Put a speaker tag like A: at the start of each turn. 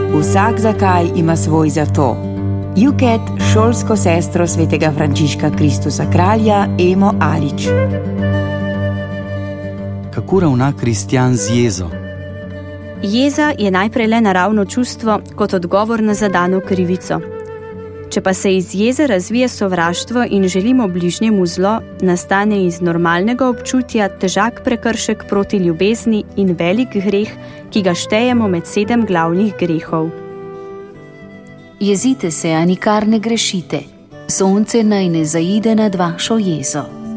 A: Vsak zakaj ima svoj zato. Juket, šolsko sestro svetega Frančiška Kristusa kralja Emo Alič.
B: Kako ravna kristjan z jezo?
C: Jeza je najprej le naravno čustvo kot odgovor na zadano krivico. Če pa se iz jeze razvije sovraštvo in želimo bližnjemu zlo, nastane iz normalnega občutja težak prekršek proti ljubezni in velik greh, ki ga štejemo med 7 glavnih grehov.
D: Jezite se, a nikar ne grešite. Sonce naj ne zaide nad vašo jezo.